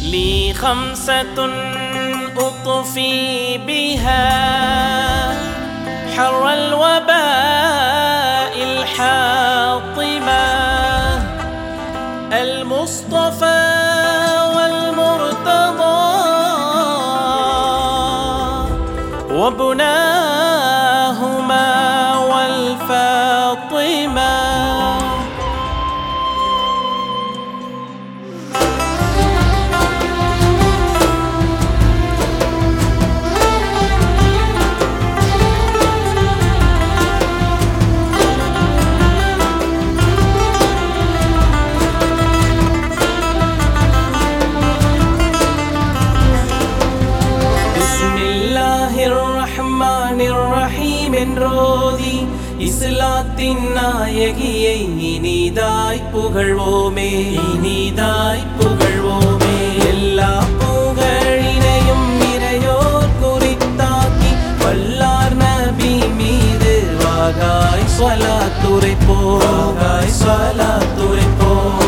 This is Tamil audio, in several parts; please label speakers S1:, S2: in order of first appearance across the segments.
S1: لي خمسة أطفي بها حر الوباء الحاطمة: المصطفى والمرتضى وابناهما والفاطمة. என்றோதி இஸ்லாத்தின் நாயகியை இனிதாய் புகழ்வோமே, இனிதாய் புகழ்வோமே. எல்லா புகழினையும் இறையோர் குறித்தாக்கி வல்லார் நபி மீது வாகாய் ஸலாத்துரைப்போம், வாகாய் ஸலாத்துரைப்போம்.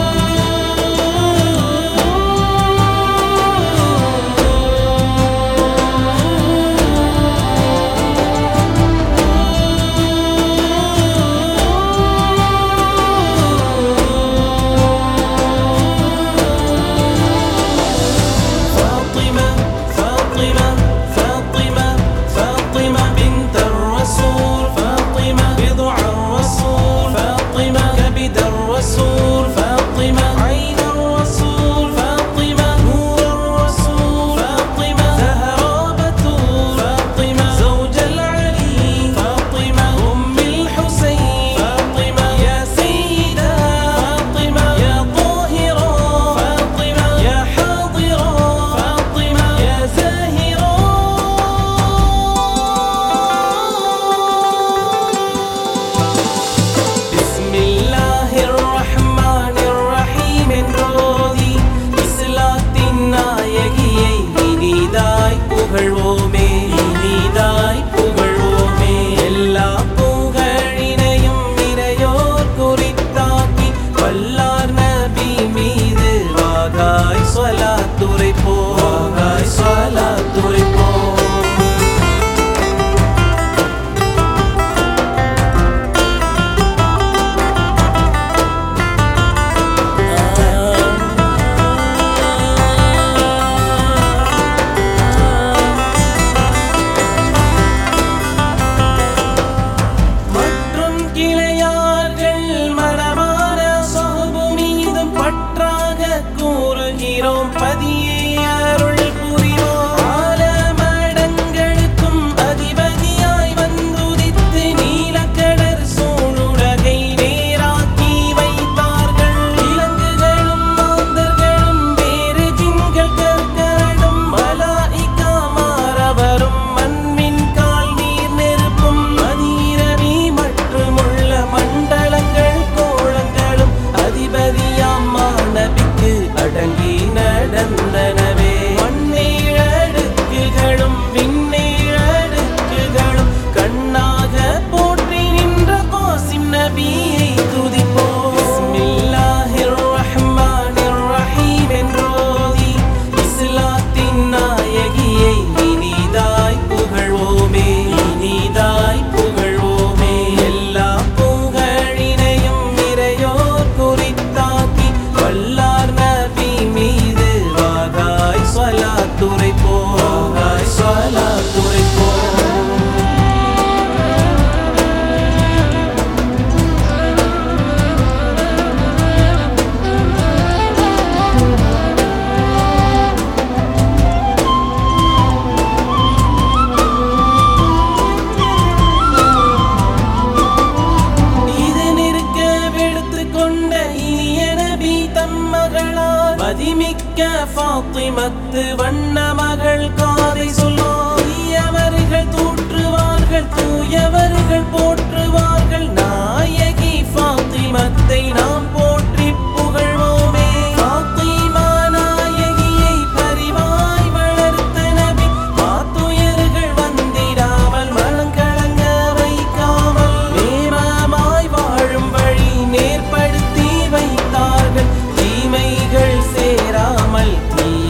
S1: மதிமிக்க ஃபாத்திமத்து வண்ண மகள் காதை சொல்வோம். தீயவர்கள் தூற்றுவார்கள், தூயவர்கள் போற்றுவார்கள். நாயகி ஃபாத்திமத்தை நாம் போற்றி புகழ்வோமே. ஃபாத்திமா நாயகியை பரிவாய் வளர்த்த நபி, மாத்துயர்கள் வந்திடாமல் மனங்கலங்க வைக்காமல் நேமமாய் வாழும் வழி நேர்படுத்தி வைத்தார்கள். தீமைகள் சேராமல்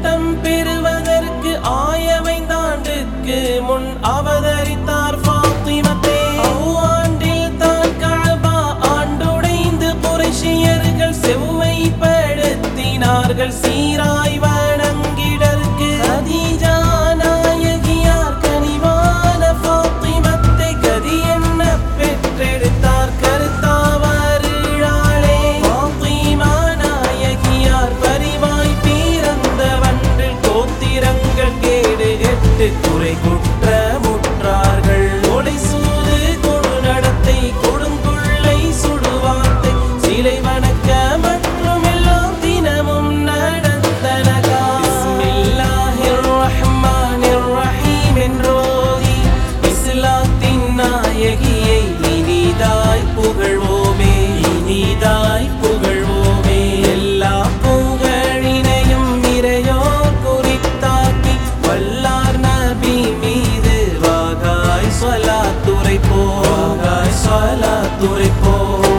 S1: பட்டம் பெறுவதற்கு ஆயமைந்தாண்டுக்கு முன் அவதரித்தார் ஃபாத்திமத்தே. அவ்வாண்டில் தான் கஅபா ஆண்டுடைந்து குறைஷியர்கள் செவ்வைப்படுத்தினார்கள் சீராய் வணங்கிடற்கு. கதீஜா நாயகியார் கனிவான ஃபாத்திமத்தை கதி என்ன பெற்றெடுத்தார் கருத்தாவருளாளே. ஃபாத்திமா நாயகியார் பரிவாய் பிறந்தவன்றில் கோத்திரங்கள் கேடு கெட்டு குறை குற்றமுற்றார்கள். கொலை சூது கொடு நடத்தை கொடுங்குள்ளை சுடுவார்த்தை சிலை வணக்க மற்றும் எல்லாம் தினமும் நடந்தனகா. பிஸ்மில்லாஹிர் ரஹ்மானிர் ரஹீம் என்றோதி இஸ்லாத்தின் நாயகியை இனிதாய் புகழ்வோமே, இனிதாய் புகழ்வோமே. எல்லா புகழினையும் இறையோர் குறித்தாக்கி வல்லார் நபி மீது வாகாய் ஸலாத்துரைப்போ, வாகாய் ஸலாத்துரைப்போ.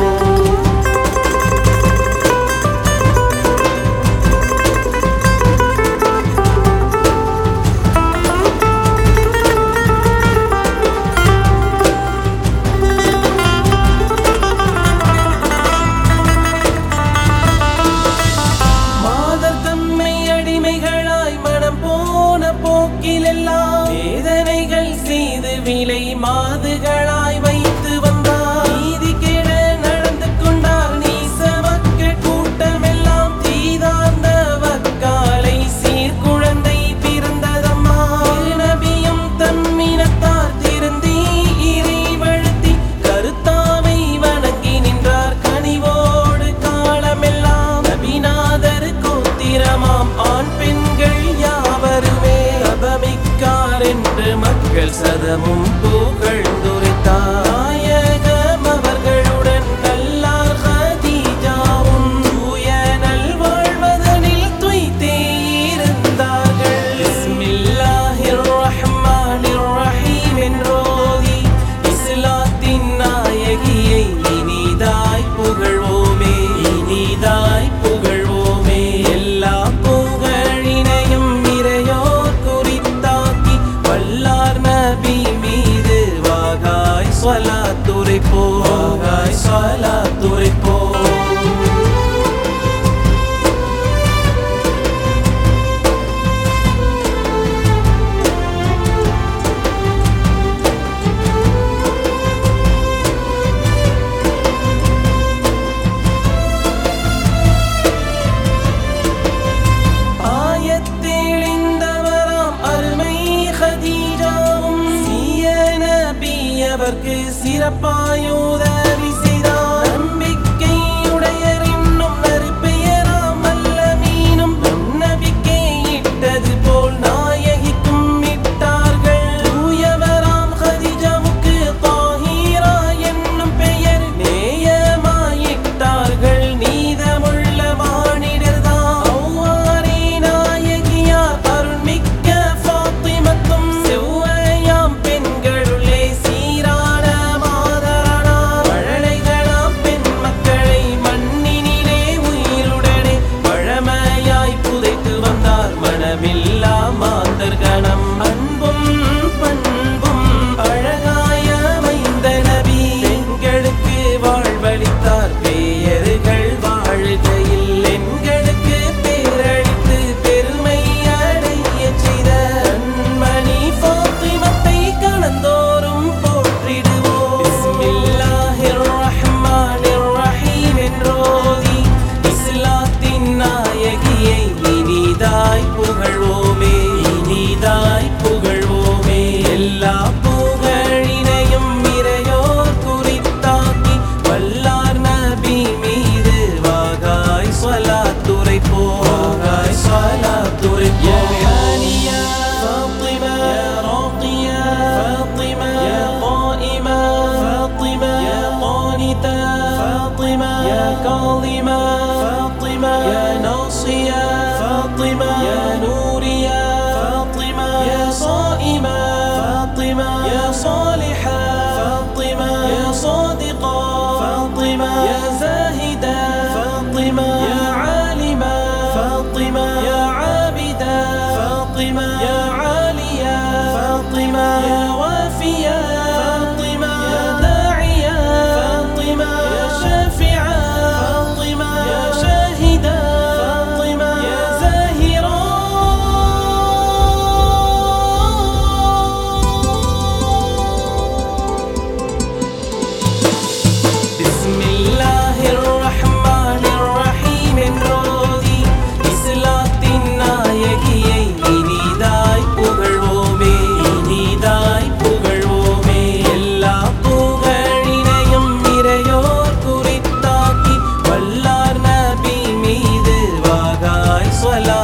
S1: அடிமைகளாய் மனம் போன போக்கிலெல்லாம் வேதனைகள் செய்து விலை மாதுகளாய் வைத்து வந்தார். நீதி கெட நடந்து கொண்டார் நீச மக்கள் கூட்டமெல்லாம் தீதார்ந்த வக்காலை சீர்குழந்தை பிறந்ததம்மா. நபியும் தம்மினத்தார் திருந்தி இறை வழுத்தி கருத்தாவை வணங்கி நின்றார் கனிவோடு காலமெல்லாம். நபிநாதர் கோத்திரமாம் ஆண் பெண்கள் யாவருமே தபமிக்கார் என்று மக்கள் சதமும் புகழ்ந்துரைத்தார். நாயகம் அவர்களுடன் நல்லார் கதீஜாவும் தூய நல்வாழ்வதனில் துய்த்தே இருந்தார்கள். பிஸ்மில்லாஹிர் ரஹ்மானிர் ரஹீம் என்றோதி இஸ்லாத்தின் நாயகியை இனிதாய் புகழ்வோமே, இனிதாய் புகழ்வோமே. எல்லா புகழினையும் இறையோர் குறித்தாக்கி வல்லார் நபி மீது வாகாய் ஸலாத்துரைப்போ, வாகாய் ஸலாத்துரைப்போ. ஆயத்தெளிந்தவராம் அருமை கதீஜாவும் சீய நபி அவர்க்கு சிறப்பாயுதவி செய்தார். நம்பிக்கையுடையர் இன்னும் நற்பெயராம் அல்ல மீனும் நம்பிக்கை இட்டது போல் நாயகிக்கும் இட்டார்கள். தூயவராம் கதீஜாவுக்கு தாஹீரா என்னும் பெயர் நேயமாயிட்டார்கள். நீதமுள்ள மானிடர்தான் அவ்வாறே நாயகியார் அருள்மிக்க ஃபாத்திமத்தும் செவ்வையாம் பெண்களுள்ளே சீரான மாதரானார். மழலைகளாம் பெண் மக்களை மண்ணினிலே உயிருடனே பழமையாய் புதைத்து வந்தார் மனமில்லா மாந்தர்கணம். அன்பும் பண்பும் அழகாய மைந்த நபி பெண்களுக்கு வாழ்வளித்தார் பெயர்கள் வாழுகையில் எண்களுக்கு பேரளித்து பெருமை அடைய செய்த கண்மணி ஃபாத்திமத்தை கணந்தோறும் போற்றிடுவோம். பிஸ்மில்லாஹிர் ரஹ்மானிர் ரஹீம் என்றோதி இஸ்லாத்தின் நாயகியை இனிதாய் புகழ்வோமே, இனிதாய் புகழ்வோமே. எல்லா புகழினையும் இறையோர் குறித்தாக்கி வல்லார் நபி மீது வாகாய் ஸலாத்துரைப்போ, வாகாய் ஸலாத்துரைப்போ. யா ஹானியா ஃபாத்திமா யா ராகியா ஃபாத்திமா யா قائما فاطمة يا قانتا فاطمة يا كاظمة فاطمة يا ناصية فاطمة يا نورية فاطمة يا صائمة فاطمة يا صالحة فاطمة يا صادقة فاطمة يا زاهدة فاطمة يا عالمة فاطمة يا عابدة فاطمة يا عالية فاطمة يا وافية فاطمة يا داعية فاطمة يا شافعة فاطمة يا شاهدة فاطمة يا زاهرة. بسم الله الرحمن الرحيم എന്നോതി ഇസ്ലാത്തിൻ നായകിയെ ഇനിതായി പുകഴ്വോമേ ഇനിതായി പുകഴ്വോമേ. എല്ലാ പുകഴിനെയും ഇരയോർ കുറിത്താക്കി വല്ലാർ നബി മീത് വാകാய் സ്വലാ